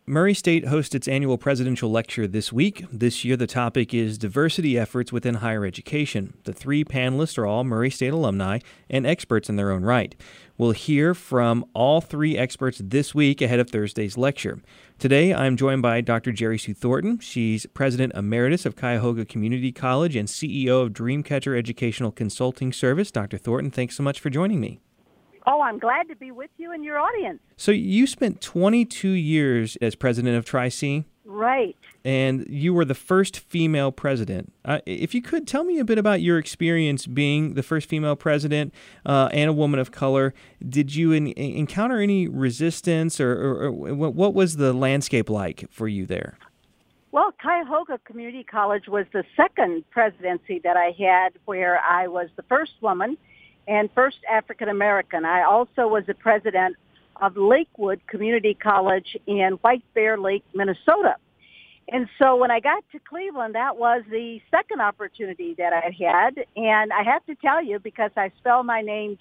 Murray State hosts its annual presidential lecture this week. This year, the topic is diversity efforts within higher education. The three panelists are all Murray State alumni and experts in their own right. We'll hear from all three experts this week ahead of Thursday's lecture. Today, I'm joined by Dr. Jerry Sue Thornton. She's President Emeritus of Cuyahoga Community College and CEO of Dreamcatcher Educational Consulting Service. Dr. Thornton, thanks so much for joining me. Oh, I'm glad to be with you and your audience. So you spent 22 years as president of Tri-C? Right. And you were the first female president. If you could, tell me a bit about your experience being the first female president and a woman of color. Did you encounter any resistance or what was the landscape like for you there? Well, Cuyahoga Community College was the second presidency that I had where I was the first woman and first African American. I also was the president of Lakewood Community College in White Bear Lake, Minnesota. And so when I got to Cleveland, that was the second opportunity that I had. And I have to tell you, because I spell my name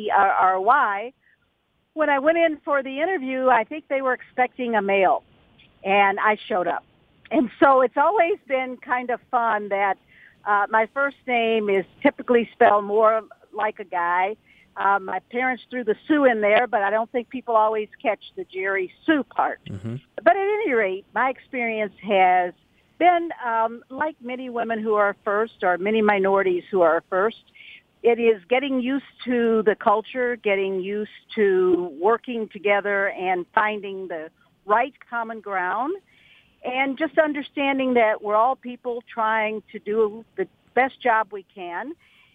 Jerry, when I went in for the interview, I think they were expecting a male, and I showed up. And so it's always been kind of fun that my first name is typically spelled more like a guy. My parents threw the Sue in there, but I don't think people always catch the Jerry Sue part. Mm-hmm. But at any rate, my experience has been like many women who are first or many minorities who are first. It is getting used to the culture, getting used to working together and finding the right common ground, and just understanding that we're all people trying to do the best job we can.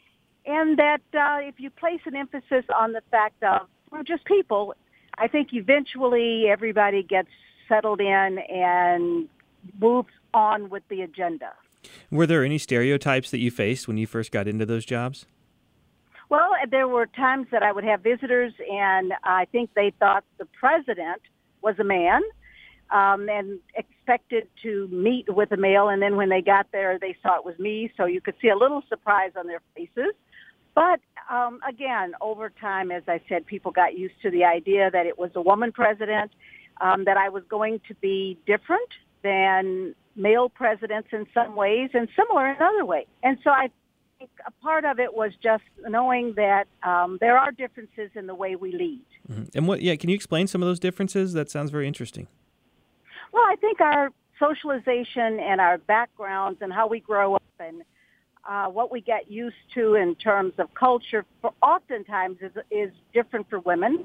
And that if you place an emphasis on the fact of we're just people, I think eventually everybody gets settled in and moves on with the agenda. Were there any stereotypes that you faced when you first got into those jobs? Well, there were times that I would have visitors, and I think they thought the president was a man and expected to meet with a male. And then when they got there, they saw it was me. So you could see a little surprise on their faces. But again, over time, as I said, people got used to the idea that it was a woman president, that I was going to be different than male presidents in some ways and similar in other ways. And so I think a part of it was just knowing that there are differences in the way we lead. Mm-hmm. And can you explain some of those differences? That sounds very interesting. Well, I think our socialization and our backgrounds and how we grow up and what we get used to in terms of culture oftentimes is different for women.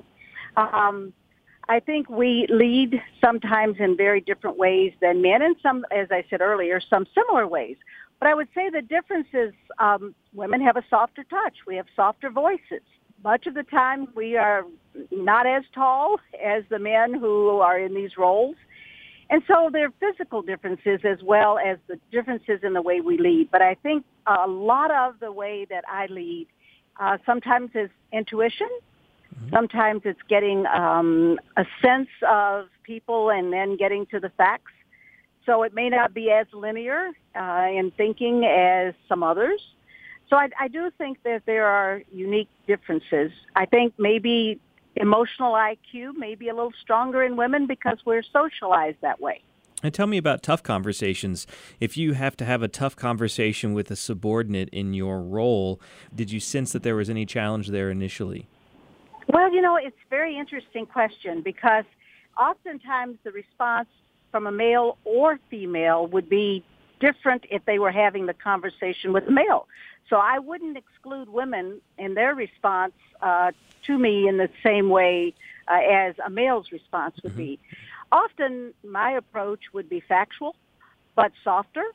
I think we lead sometimes in very different ways than men, and some, as I said earlier, some similar ways. But I would say the difference is women have a softer touch. We have softer voices. Much of the time we are not as tall as the men who are in these roles. And so there are physical differences as well as the differences in the way we lead. But I think a lot of the way that I lead sometimes is intuition. Mm-hmm. Sometimes it's getting a sense of people and then getting to the facts. So it may not be as linear in thinking as some others. So I do think that there are unique differences. I think maybe emotional IQ may be a little stronger in women because we're socialized that way. And tell me about tough conversations. If you have to have a tough conversation with a subordinate in your role, did you sense that there was any challenge there initially? Well, it's a very interesting question because oftentimes the response from a male or female would be different if they were having the conversation with a male. So I wouldn't exclude women in their response to me in the same way as a male's response would be. Often my approach would be factual, but softer,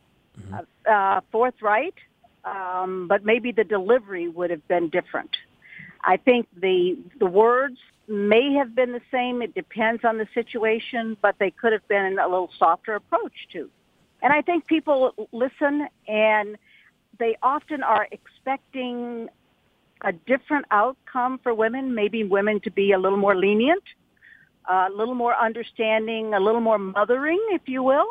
forthright, but maybe the delivery would have been different. I think the words may have been the same. It depends on the situation, but they could have been a little softer approach too. And I think people listen, and they often are expecting a different outcome for women, maybe women to be a little more lenient, a little more understanding, a little more mothering, if you will.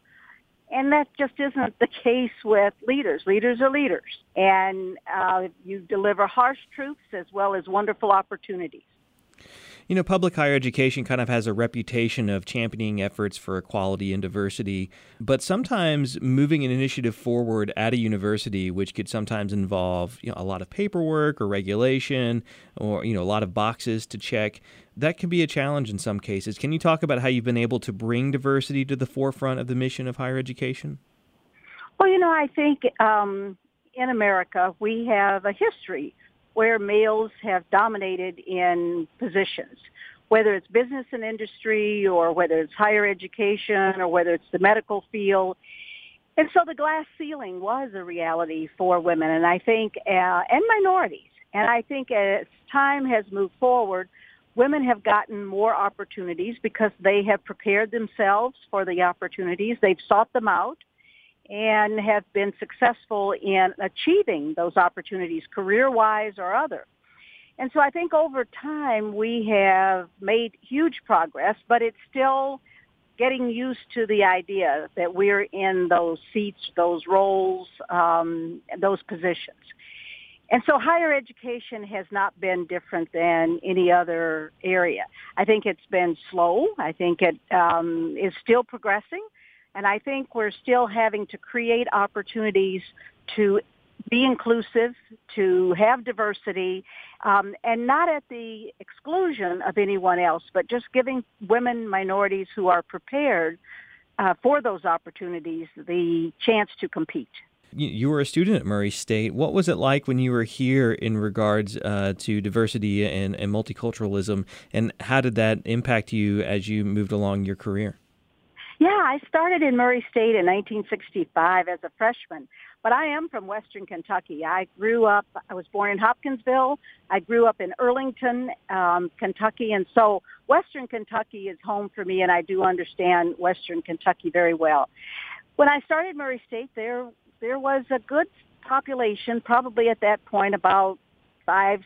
And that just isn't the case with leaders. Leaders are leaders. And you deliver harsh truths as well as wonderful opportunities. Public higher education kind of has a reputation of championing efforts for equality and diversity, but sometimes moving an initiative forward at a university, which could sometimes involve, a lot of paperwork or regulation or, a lot of boxes to check, that can be a challenge in some cases. Can you talk about how you've been able to bring diversity to the forefront of the mission of higher education? Well, I think in America, we have a history where males have dominated in positions, whether it's business and industry or whether it's higher education or whether it's the medical field. And so the glass ceiling was a reality for women, and I think, and minorities. And I think as time has moved forward, women have gotten more opportunities because they have prepared themselves for the opportunities. They've sought them out and have been successful in achieving those opportunities, career-wise or other. And so I think over time we have made huge progress, but it's still getting used to the idea that we're in those seats, those roles, those positions. And so higher education has not been different than any other area. I think it's been slow. I think it is still progressing. And I think we're still having to create opportunities to be inclusive, to have diversity, and not at the exclusion of anyone else, but just giving women, minorities who are prepared for those opportunities the chance to compete. You were a student at Murray State. What was it like when you were here in regards to diversity and multiculturalism, and how did that impact you as you moved along your career? Yeah, I started in Murray State in 1965 as a freshman, but I am from Western Kentucky. I was born in Hopkinsville. I grew up in Earlington, Kentucky, and so Western Kentucky is home for me, and I do understand Western Kentucky very well. When I started Murray State, there was a good population, probably at that point about 5-6%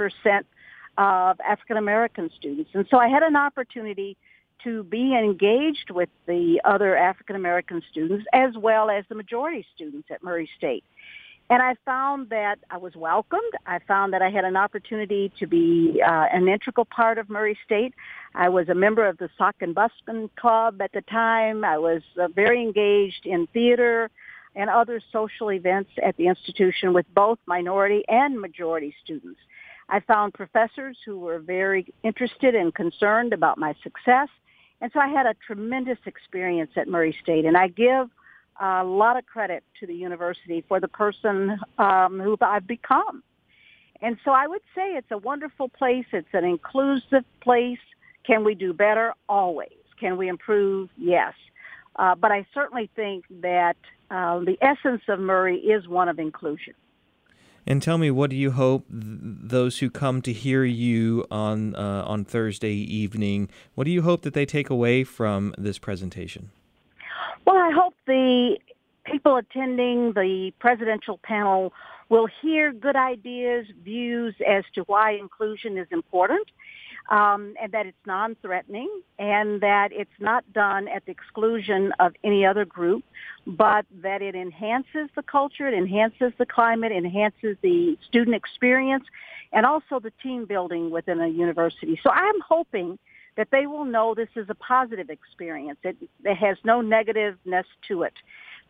of African American students, and so I had an opportunity to be engaged with the other African American students as well as the majority students at Murray State. And I found that I was welcomed. I found that I had an opportunity to be an integral part of Murray State. I was a member of the Sock and Buskin Club at the time. I was very engaged in theater and other social events at the institution with both minority and majority students. I found professors who were very interested and concerned about my success. And so I had a tremendous experience at Murray State, and I give a lot of credit to the university for the person who I've become. And so I would say it's a wonderful place. It's an inclusive place. Can we do better? Always. Can we improve? Yes. But I certainly think that the essence of Murray is one of inclusion. And tell me, what do you hope those who come to hear you on Thursday evening, what do you hope that they take away from this presentation? Well, I hope the people attending the presidential panel will hear good ideas, views as to why inclusion is important, and that it's non-threatening, and that it's not done at the exclusion of any other group, but that it enhances the culture, it enhances the climate, enhances the student experience, and also the team building within a university. So I'm hoping that they will know this is a positive experience. It has no negativeness to it.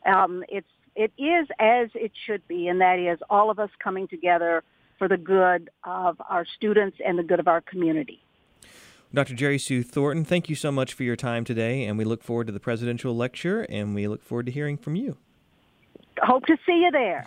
It is as it should be, and that is all of us coming together for the good of our students and the good of our community. Dr. Jerry Sue Thornton, thank you so much for your time today, and we look forward to the presidential lecture, and we look forward to hearing from you. Hope to see you there.